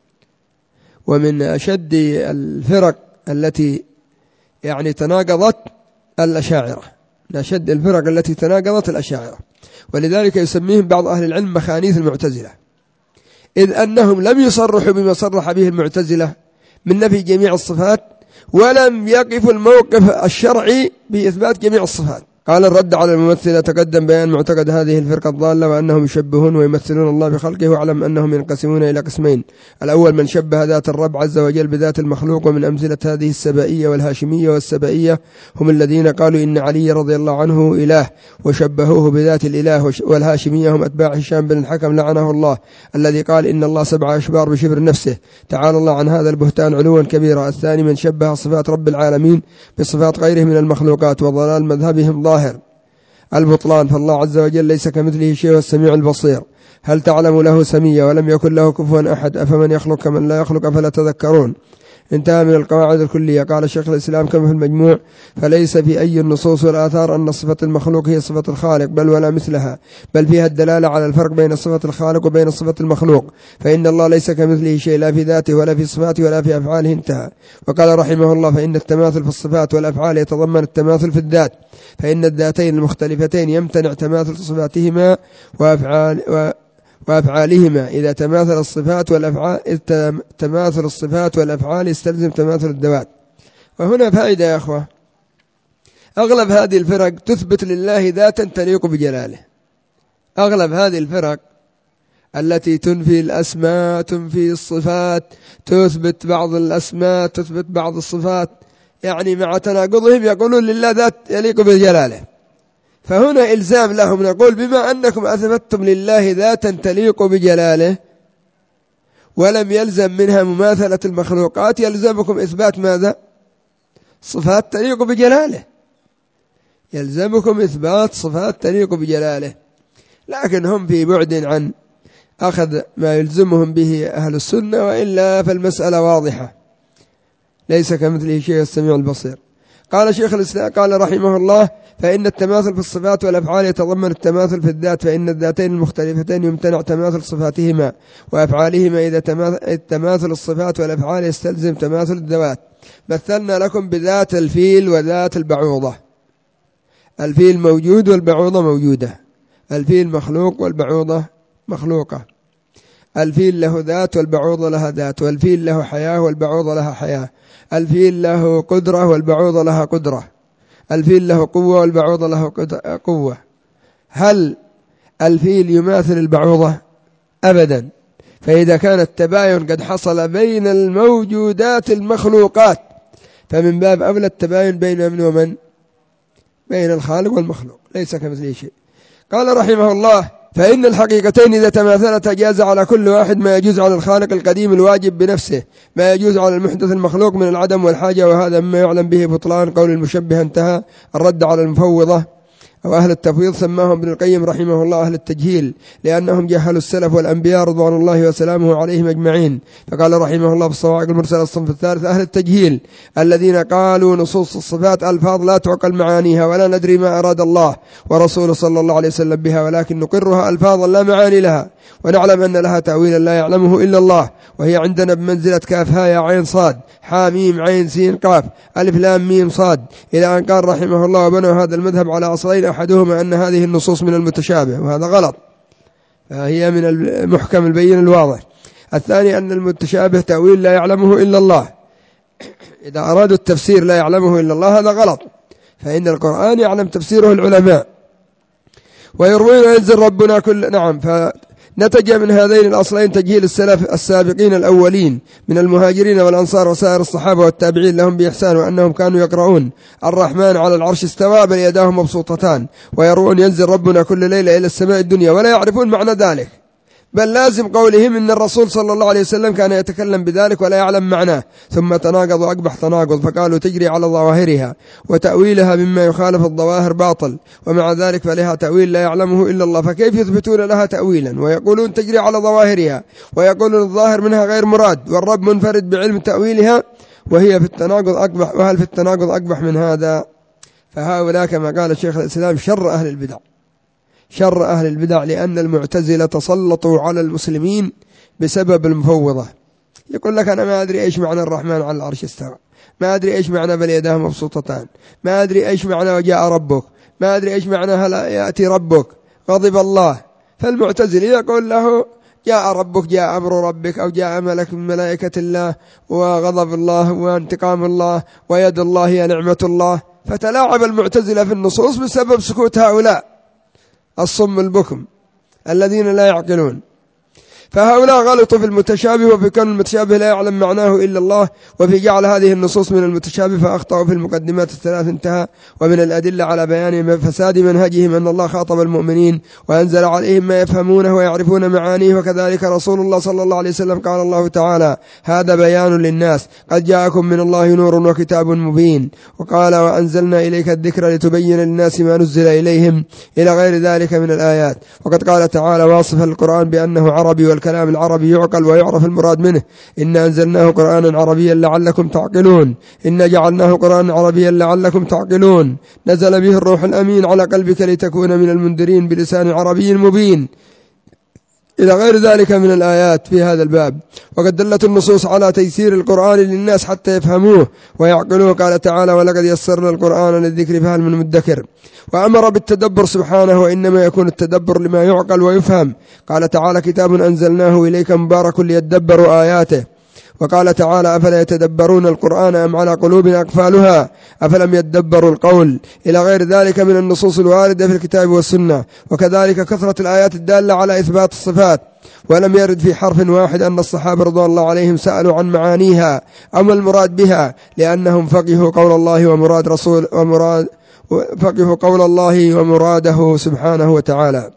ومن أشد الفرق التي يعني تناقضت الأشاعرة، من أشد الفرق التي تناقضت الأشاعرة، ولذلك يسميهم بعض أهل العلم مخانيث المعتزلة، إذ أنهم لم يصرحوا بما صرح به المعتزلة من نفي جميع الصفات، ولم يقف الموقف الشرعي بإثبات جميع الصفات. قال الرد على الممثلة: تقدم بيان معتقد هذه الفرقة الضالة وأنهم يشبهون ويمثلون الله بخلقه، واعلم أنهم ينقسمون إلى قسمين: الأول من شبه ذات الرب عز وجل بذات المخلوق، ومن أمثلة هذه السبائية والهاشمية والسبائية هم الذين قالوا إن علي رضي الله عنه إله وشبهوه بذات الإله، والهاشمية هم أتباع هشام بن الحكم لعنه الله الذي قال إن الله سبع أشبار بشبر نفسه، تعالى الله عن هذا البهتان علوا كبيرا. الثاني من شبه صفات رب العالمين بصفات غيره من المخلوقات، وضلال مذهبهم ظاهر البطلان، فالله عز وجل ليس كمثله شيء والسميع البصير. هل تعلم له سميا ولم يكن له كفوا أحد، أفمن يخلق كمن لا يخلق أفلا تذكرون. انتهى من القواعد الكلية. قال شيخ الإسلام كما في المجموع: فليس في أي النصوص والآثار أن صفة المخلوق هي صفة الخالق، بل ولا مثلها، بل فيها الدلالة على الفرق بين صفة الخالق وبين صفة المخلوق، فإن الله ليس كمثله شيء لا في ذاته ولا في صفاته ولا في أفعاله. انتهى. وقال رحمه الله: فإن التماثل في الصفات والأفعال يتضمن التماثل في الذات، فإن الذاتين المختلفتين يمتنع تماثل صفاتهما وأفعال و وأفعالهما إذا تماثل الصفات والأفعال تماثل الصفات والأفعال يستلزم تماثل الذوات. وهنا فائدة يا أخوة: أغلب هذه الفرق تثبت لله ذاتا تليق بجلاله. أغلب هذه الفرق التي تنفي الأسماء تنفي الصفات، تثبت بعض الأسماء تثبت بعض الصفات، يعني مع تناقضهم يقولون لله ذات يليق بجلاله. فهنا إلزام لهم، نقول بما أنكم أثبتتم لله ذاتا تليق بجلاله ولم يلزم منها مماثلة المخلوقات، يلزمكم إثبات ماذا؟ صفات تليق بجلاله، يلزمكم إثبات صفات تليق بجلاله. لكن هم في بعد عن أخذ ما يلزمهم به أهل السنة، وإلا فالمسألة واضحة، ليس كمثله شيء السميع البصير. قال شيخ الإسلام قال رحمه الله: فإن التماثل في الصفات والأفعال يتضمن التماثل في الذات، فإن الذاتين المختلفتين يمتنع تماثل صفاتهما وأفعالهما إذا تماثل الصفات والأفعال يستلزم تماثل الذوات. مثلنا لكم بذات الفيل وذات البعوضة. الفيل موجود والبعوضة موجودة، الفيل مخلوق والبعوضة مخلوقة، الفيل له ذات والبعوضة لها ذات، والفيل له حياة والبعوضة لها حياة، الفيل له قدرة والبعوضة لها قدرة، الفيل له قوة والبعوضة له قوة. هل الفيل يماثل البعوضة؟ أبدا. فإذا كان التباين قد حصل بين الموجودات المخلوقات فمن باب أولى التباين بين من ومن؟ بين الخالق والمخلوق، ليس كمثله شيء. قال رحمه الله: فإن الحقيقتين إذا تماثلتا جاز على كل واحد ما يجوز على الخالق القديم الواجب بنفسه ما يجوز على المحدث المخلوق من العدم والحاجة، وهذا مما يعلم به بطلان قول المشبه. انتهى. الرد على المفوضة: أو أهل التفويض سماهم ابن القيم رحمه الله أهل التجهيل، لأنهم جهلوا السلف والأنبياء رضوان الله وسلامه عليهم أجمعين. فقال رحمه الله في الصواعق المرسلة الصنف الثالث: أهل التجهيل الذين قالوا نصوص الصفات ألفاظ لا تعقل معانيها ولا ندري ما أراد الله ورسوله صلى الله عليه وسلم بها، ولكن نقرها ألفاظا لا معاني لها، ونعلم أن لها تأويلا لا يعلمه إلا الله، وهي عندنا بمنزلة كاف ها يا عين صاد حا ميم عين سين قاف ألف لام ميم صاد، إلى أن قال رحمه الله: وبنوا هذا المذهب على أصلين، أحدهما أن هذه النصوص من المتشابه وهذا غلط، فهي من المحكم البين الواضح. الثاني أن المتشابه تأويل لا يعلمه إلا الله، إذا أرادوا التفسير لا يعلمه إلا الله هذا غلط، فإن القرآن يعلم تفسيره العلماء. ويروون ينزل ربنا كل نعم فنتج من هذين الأصلين تجهيل السلف السابقين الأولين من المهاجرين والأنصار وسائر الصحابة والتابعين لهم بإحسان، وأنهم كانوا يقرؤون الرحمن على العرش استوى بل يداه مبسوطتان، ويروون ينزل ربنا كل ليلة إلى السماء الدنيا ولا يعرفون معنى ذلك، بل لازم قولهم إن الرسول صلى الله عليه وسلم كان يتكلم بذلك ولا يعلم معناه، ثم تناقضوا أقبح تناقض فقالوا تجري على ظواهرها، وتأويلها مما يخالف الظواهر باطل، ومع ذلك فلها تأويل لا يعلمه إلا الله، فكيف يثبتون لها تأويلا ويقولون تجري على ظواهرها، ويقولون الظاهر منها غير مراد والرب منفرد بعلم تأويلها، وهي في التناقض أقبح، وهل في التناقض أقبح من هذا؟ فهؤلاء كما قال شيخ الإسلام شر أهل البدع، شر أهل البدع، لأن المعتزلة تسلطوا على المسلمين بسبب المفوضة. يقول لك أنا ما أدري إيش معنى الرحمن على العرش استوى، ما أدري إيش معنى بل يداه مبسوطتان، ما أدري إيش معنى وجاء ربك، ما أدري إيش معنى هل يأتي ربك، غضب الله. فالمعتزلي يقول له جاء ربك، جاء أمر ربك، أو جاء ملك من ملائكة الله، وغضب الله وانتقام الله ويد الله هي نعمة الله. فتلاعب المعتزلة في النصوص بسبب سكوت هؤلاء الصم البكم الذين لا يعقلون. فهؤلاء غلطوا في المتشابه، وفي كون المتشابه لا يعلم معناه إلا الله، وفي جعل هذه النصوص من المتشابه فأخطأوا في المقدمات الثلاث انتهى. ومن الأدلة على بيان فساد منهجهم أن الله خاطب المؤمنين وأنزل عليهم ما يفهمونه ويعرفون معانيه، وكذلك رسول الله صلى الله عليه وسلم قال الله تعالى: هذا بيان للناس قد جاءكم من الله نور وكتاب مبين، وقال: وأنزلنا إليك الذكر لتبين للناس ما نزل إليهم، إلى غير ذلك من الآيات. وقد قال تعالى واصفا القرآن بأنه عربي والكلام العربي يعقل ويعرف المراد منه: إنا أنزلناه قرآنا عربيا لعلكم تعقلون، إنا جعلناه قرآنا عربيا لعلكم تعقلون، نزل به الروح الأمين على قلبك لتكون من المنذرين بلسان عربي مبين، إلى غير ذلك من الآيات في هذا الباب. وقد دلت النصوص على تيسير القرآن للناس حتى يفهموه ويعقلوه. قال تعالى: ولقد يسرنا القرآن للذكر فهل من مدكر. وأمر بالتدبر سبحانه، وإنما يكون التدبر لما يعقل ويفهم. قال تعالى: كتاب أنزلناه إليك مبارك ليدبروا آياته. وقال تعالى: أفلا يتدبرون القرآن أم على قلوب أقفالها أفلم يتدبروا القول، إلى غير ذلك من النصوص الواردة في الكتاب والسنة. وكذلك كثرة الآيات الدالة على إثبات الصفات، ولم يرد في حرف واحد أن الصحابة رضوان الله عليهم سألوا عن معانيها أو المراد بها، لأنهم فقهوا قول الله ومراد رسول ومراد فقهوا قول الله ومراده سبحانه وتعالى.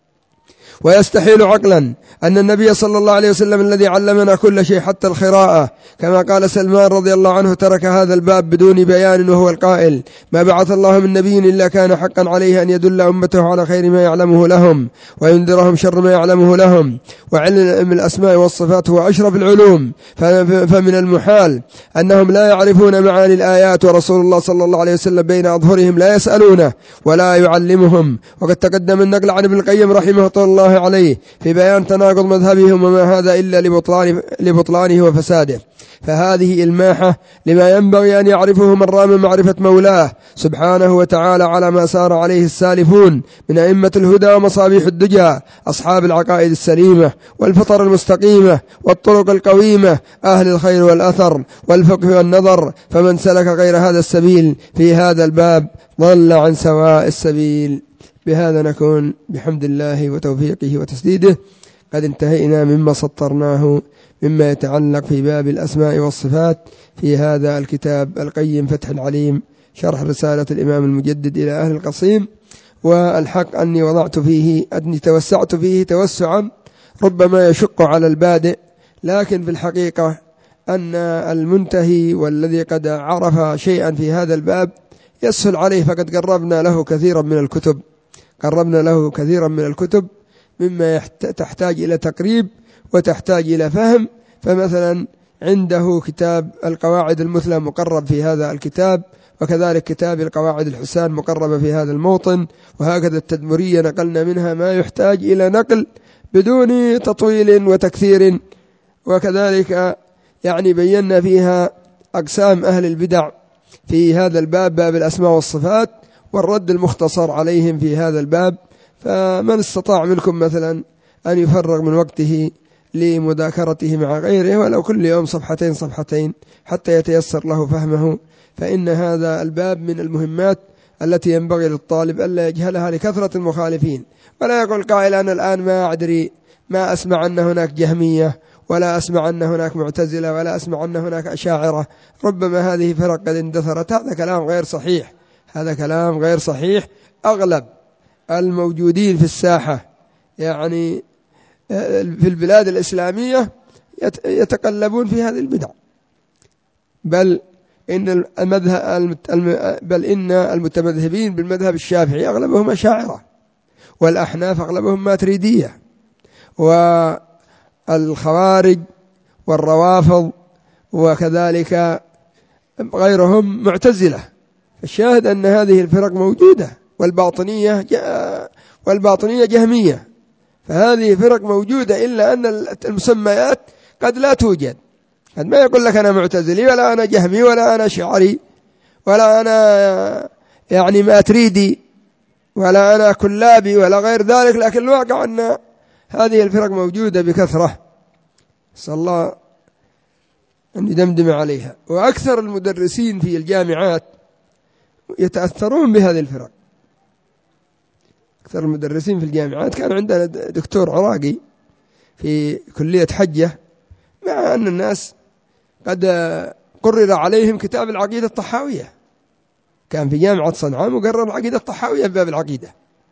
ويستحيل عقلا أن النبي صلى الله عليه وسلم الذي علمنا كل شيء حتى القراءة، كما قال سلمان رضي الله عنه: ترك هذا الباب بدون بيان، وهو القائل: ما بعث الله من نبي إلا كان حقا عليه أن يدل أمته على خير ما يعلمه لهم وينذرهم شر ما يعلمه لهم. وعلم الأسماء والصفات هو أشرف العلوم، فمن المحال أنهم لا يعرفون معاني الآيات، ورسول الله صلى الله عليه وسلم بين أظهرهم لا يسألونه ولا يعلمهم. وقد تقدم النقل عن ابن القيم رحمه الله عليه في بيان تناقض مذهبهم، وما هذا إلا لبطلان لبطلانه وفساده. فهذه إلماحة لما ينبغي أن يعرفه من رام معرفة مولاه سبحانه وتعالى على ما سار عليه السالفون من أئمة الهدى ومصابيح الدجى، أصحاب العقائد السليمة والفطر المستقيمة والطرق القويمة، أهل الخير والأثر والفقه والنظر. فمن سلك غير هذا السبيل في هذا الباب ضل عن سواء السبيل. بهذا نكون بحمد الله وتوفيقه وتسديده قد انتهينا مما سطرناه مما يتعلق في باب الأسماء والصفات في هذا الكتاب القيم فتح العليم، شرح رسالة الإمام المجدد إلى أهل القصيم. والحق أني وضعت فيه أني توسعت فيه توسعا ربما يشق على البادئ، لكن في الحقيقة أن المنتهي والذي قد عرف شيئا في هذا الباب يسهل عليه، فقد قربنا له كثيرا من الكتب قربنا له كثيرا من الكتب مما تحتاج إلى تقريب وتحتاج إلى فهم. فمثلا عنده كتاب القواعد المثلى مقرب في هذا الكتاب، وكذلك كتاب القواعد الحسان مقربة في هذا الموطن، وهكذا التدمرية نقلنا منها ما يحتاج إلى نقل بدون تطويل وتكثير. وكذلك يعني بينا فيها أقسام أهل البدع في هذا الباب، باب الأسماء والصفات، والرد المختصر عليهم في هذا الباب. فمن استطاع منكم مثلا أن يفرغ من وقته لمذاكرته مع غيره ولو كل يوم صفحتين صفحتين حتى يتيسر له فهمه، فإن هذا الباب من المهمات التي ينبغي للطالب ألا يجهلها لكثرة المخالفين. ولا يقول قائل أنا الآن ما أدري، ما أسمع أن هناك جهمية، ولا أسمع أن هناك معتزلة، ولا أسمع أن هناك أشاعرة، ربما هذه فرق قد اندثرت. هذا كلام غير صحيح هذا كلام غير صحيح. أغلب الموجودين في الساحة يعني في البلاد الإسلامية يتقلبون في هذه البدع، بل إن المذهب بل إن المتمذهبين بالمذهب الشافعي أغلبهم أشاعرة، والأحناف أغلبهم ماتريدية، والخوارج والروافض وكذلك غيرهم معتزلة. الشاهد أن هذه الفرق موجودة، والباطنية والباطنية جهمية، فهذه فرق موجودة، إلا أن المسميات قد لا توجد. قد ما يقول لك أنا معتزلي، ولا أنا جهمي، ولا أنا شعري، ولا أنا يعني ماتريدي، ولا أنا كلابي، ولا غير ذلك، لكن الواقع أن هذه الفرق موجودة بكثرة، نسأل الله أن يدمدم عليها. وأكثر المدرسين في الجامعات يتأثرون بهذه الفرق. أكثر المدرسين في الجامعات، كان عندنا دكتور عراقي في كلية حجة، مع أن الناس قد قرر عليهم كتاب العقيدة الطحاوية، كان في جامعة صنعاء مقرر العقيدة الطحاوية في باب العقيدة،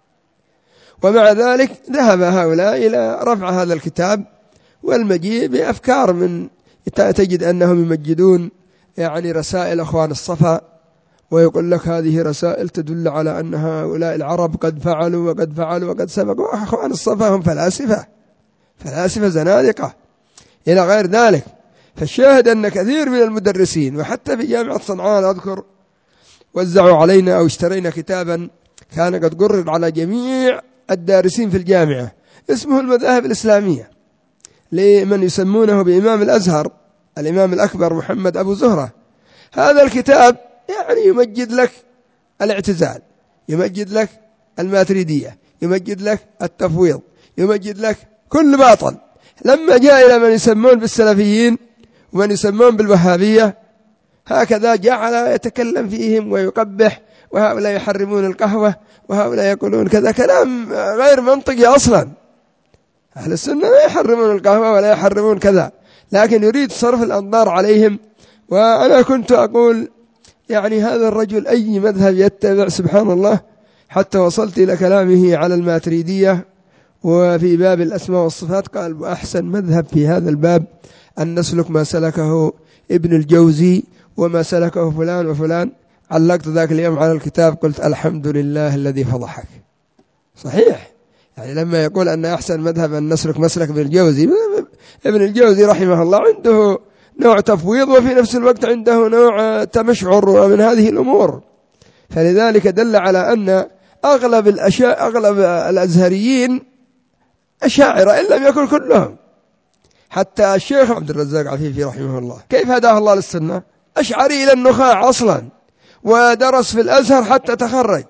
ومع ذلك ذهب هؤلاء إلى رفع هذا الكتاب والمجيء بأفكار من تجد أنهم يمجدون يعني رسائل أخوان الصفا، ويقول لك هذه رسائل تدل على أن هؤلاء العرب قد فعلوا وقد فعلوا وقد سبقوا. أخوان الصفا هم فلاسفة فلاسفة زنادقة إلى غير ذلك. فالشاهد أن كثير من المدرسين، وحتى في جامعة صنعاء أذكر وزعوا علينا أو اشترينا كتابا كان قد قرر على جميع الدارسين في الجامعة، اسمه المذاهب الإسلامية، لمن يسمونه بإمام الأزهر الإمام الأكبر محمد أبو زهرة. هذا الكتاب يعني يمجد لك الاعتزال، يمجد لك الماتريدية، يمجد لك التفويض، يمجد لك كل باطل. لما جاء إلى من يسمون بالسلفيين ومن يسمون بالوهابية، هكذا جعل يتكلم فيهم ويقبح، وهؤلاء يحرمون القهوة، وهؤلاء يقولون كذا، كلام غير منطقي أصلا. أهل السنة لا يحرمون القهوة ولا يحرمون كذا، لكن يريد صرف الأنظار عليهم. وأنا كنت أقول يعني هذا الرجل أي مذهب يتبع سبحان الله، حتى وصلت إلى كلامه على الماتريدية وفي باب الأسماء والصفات، قال وأحسن مذهب في هذا الباب أن نسلك ما سلكه ابن الجوزي وما سلكه فلان وفلان. علقت ذاك اليوم على الكتاب قلت الحمد لله الذي فضحك. صحيح، يعني لما يقول أن أحسن مذهب أن نسلك مسلك ابن الجوزي، ابن الجوزي رحمه الله عنده نوع تفويض، وفي نفس الوقت عنده نوع تمشعر من هذه الأمور. فلذلك دل على أن أغلب الأشياء أغلب الأزهريين أشاعرة إن لم يكن كلهم. حتى الشيخ عبد الرزاق عفيفي رحمه الله كيف هداه الله للسنة؟ أشعري إلى النخاع أصلا، ودرس في الأزهر حتى تخرج،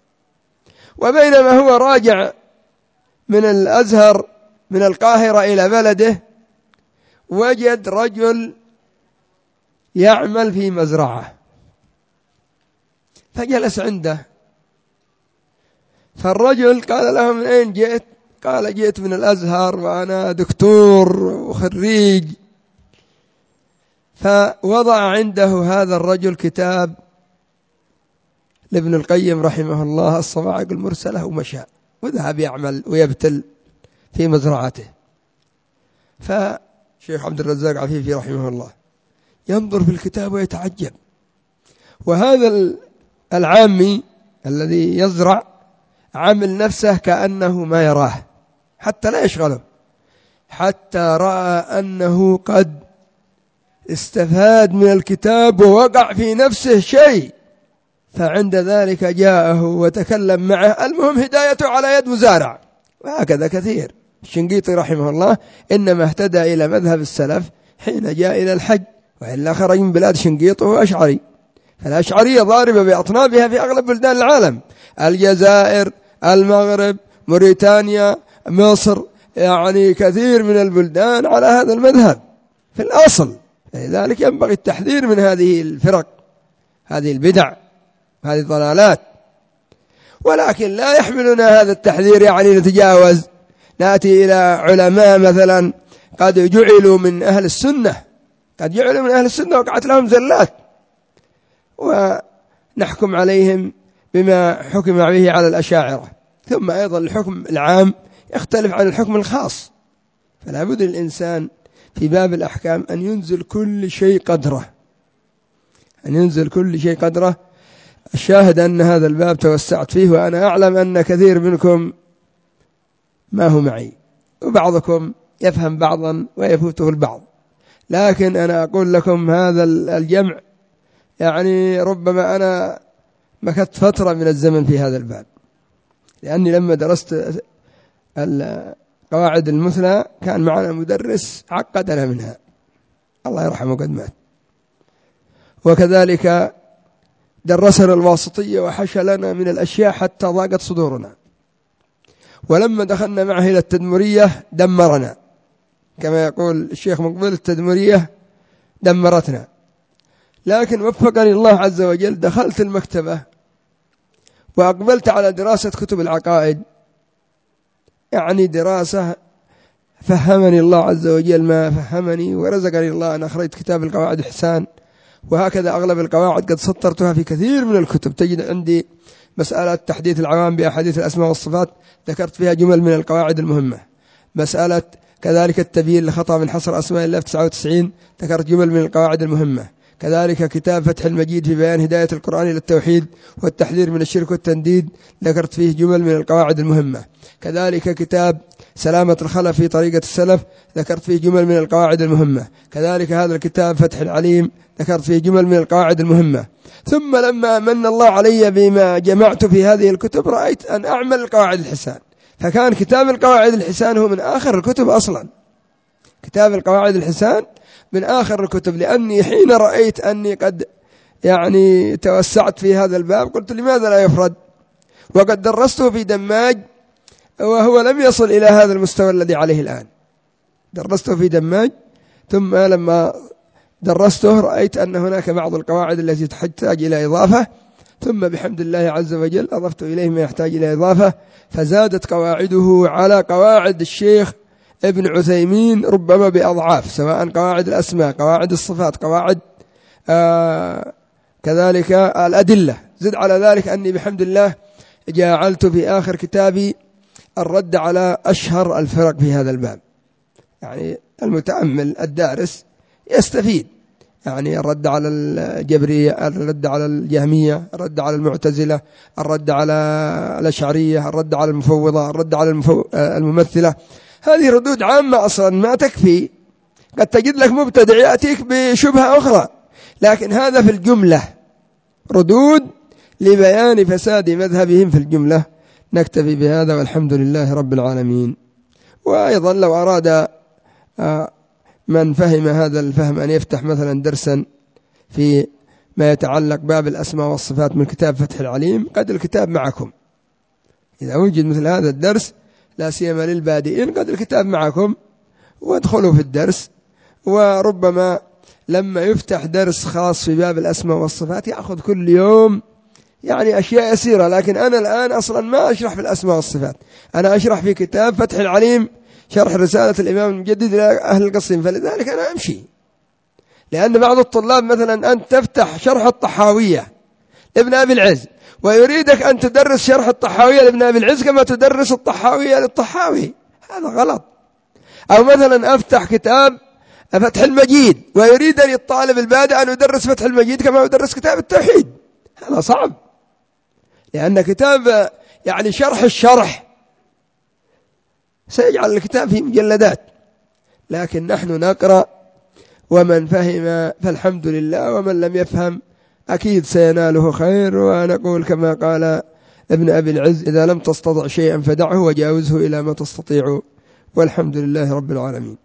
وبينما هو راجع من الأزهر من القاهرة إلى بلده وجد رجل يعمل في مزرعة، فجلس عنده، فالرجل قال له من أين جئت؟ قال جئت من الأزهر وأنا دكتور وخريج. فوضع عنده هذا الرجل كتاب لابن القيم رحمه الله الصواعق المرسلة، ومشى وذهب يعمل ويبتل في مزرعته. فشيخ عبد الرزاق عفيفي رحمه الله ينظر في الكتاب ويتعجب، وهذا العامي الذي يزرع عامل نفسه كأنه ما يراه حتى لا يشغله، حتى رأى أنه قد استفاد من الكتاب ووقع في نفسه شيء، فعند ذلك جاءه وتكلم معه، المهم هدايته على يد مزارع. وهكذا كثير. الشنقيطي رحمه الله إنما اهتدى إلى مذهب السلف حين جاء إلى الحج، وإلا خرج من بلاد شنقيط وهو أشعري. فالأشعرية ضاربة بأطنابها في أغلب بلدان العالم، الجزائر، المغرب، موريتانيا، مصر، يعني كثير من البلدان على هذا المذهب في الأصل. لذلك ينبغي التحذير من هذه الفرق، هذه البدع، هذه الضلالات. ولكن لا يحملنا هذا التحذير يعني نتجاوز، نأتي إلى علماء مثلا قد جعلوا من أهل السنة، قد جعلوا من أهل السنة وقعت لهم زلات، ونحكم عليهم بما حكم به على الأشاعرة. ثم أيضا الحكم العام يختلف عن الحكم الخاص، فلا بد الإنسان في باب الأحكام أن ينزل كل شيء قدره، أن ينزل كل شيء قدره. الشاهد أن هذا الباب توسعت فيه، وأنا أعلم أن كثير منكم ما هو معي، وبعضكم يفهم بعضا ويفوته البعض، لكن أنا أقول لكم هذا الجمع يعني ربما أنا مكثت فترة من الزمن في هذا الباب، لأني لما درست القواعد المثلى كان معنا مدرس عقدنا منها، الله يرحمه قد مات، وكذلك درسنا الواسطية وحشى لنا من الأشياء حتى ضاقت صدورنا، ولما دخلنا معه إلى التدمرية دمرنا، كما يقول الشيخ مقبل التدمرية دمرتنا. لكن وفقني الله عز وجل، دخلت المكتبة وأقبلت على دراسة كتب العقائد، يعني دراسة فهمني الله عز وجل ما فهمني، ورزقني الله أن أخرجت كتاب القواعد الحسان، وهكذا أغلب القواعد قد سطرتها في كثير من الكتب. تجد عندي مسألة تحديث العوام بأحاديث الأسماء والصفات، ذكرت فيها جمل من القواعد المهمة. مسألة كذلك التبيين لخطأ من حصر أسماء الله في تسعة وتسعين، ذكرت جمل من القواعد المهمة. كذلك كتاب فتح المجيد في بيان هداية القرآن إلى التوحيد والتحذير من الشرك والتنديد، ذكرت فيه جمل من القواعد المهمة. كذلك كتاب سلامة الخلف في طريقة السلف، ذكرت فيه جمل من القواعد المهمة. كذلك هذا الكتاب فتح العليم، ذكرت فيه جمل من القواعد المهمة. ثم لما من الله علي بما جمعت في هذه الكتب رأيت أن أعمل القواعد الحسان، فكان كتاب القواعد الحسان هو من آخر الكتب أصلا، كتاب القواعد الحسان من آخر الكتب، لأني حين رأيت أني قد يعني توسعت في هذا الباب قلت لماذا لا يفرد، وقد درسته في دماج وهو لم يصل إلى هذا المستوى الذي عليه الآن. درسته في دماج، ثم لما درسته رأيت أن هناك بعض القواعد التي تحتاج إلى إضافة، ثم بحمد الله عز وجل أضفت إليه ما يحتاج إلى إضافة، فزادت قواعده على قواعد الشيخ ابن عثيمين ربما بأضعاف، سواء قواعد الأسماء، قواعد الصفات، قواعد آه كذلك الأدلة. زد على ذلك أني بحمد الله جعلت في آخر كتابي الرد على أشهر الفرق في هذا الباب، يعني المتأمل الدارس يستفيد، يعني الرد على الجبرية، الرد على الجهمية، الرد على المعتزلة، الرد على الأشعرية، الرد على المفوضة، الرد على المفو... الممثلة. هذه ردود عامة أصلا ما تكفي، قد تجد لك مبتدع يأتيك بشبهة أخرى، لكن هذا في الجملة ردود لبيان فساد مذهبهم في الجملة. نكتفي بهذا والحمد لله رب العالمين. وأيضا لو أراد من فهم هذا الفهم أن يفتح مثلا درسا في ما يتعلق باب الأسماء والصفات من كتاب فتح العليم، قد الكتاب معكم، إذا وجد مثل هذا الدرس لا سيما للبادئين قد الكتاب معكم، وادخلوا في الدرس. وربما لما يفتح درس خاص في باب الأسماء والصفات يأخذ كل يوم يعني أشياء يسيرة، لكن أنا الآن أصلا ما أشرح في الأسماء والصفات، أنا أشرح في كتاب فتح العليم شرح رسالة الإمام المجدد إلى أهل القصيم، فلذلك أنا أمشي. لأن بعض الطلاب مثلا أن تفتح شرح الطحاوية لابن أبي العز ويريدك أن تدرس شرح الطحاوية لابن أبي العز كما تدرس الطحاوية للطحاوي، هذا غلط. أو مثلا أفتح كتاب فتح المجيد ويريدني الطالب البادئ أن يدرس فتح المجيد كما يدرس كتاب التوحيد، هذا صعب. لأن كتاب يعني شرح الشرح سيجعل الكتاب في مجلدات، لكن نحن نقرأ، ومن فهم فالحمد لله، ومن لم يفهم أكيد سيناله خير. ونقول كما قال ابن أبي العز: إذا لم تستطع شيئا فدعه وجاوزه إلى ما تستطيع، والحمد لله رب العالمين.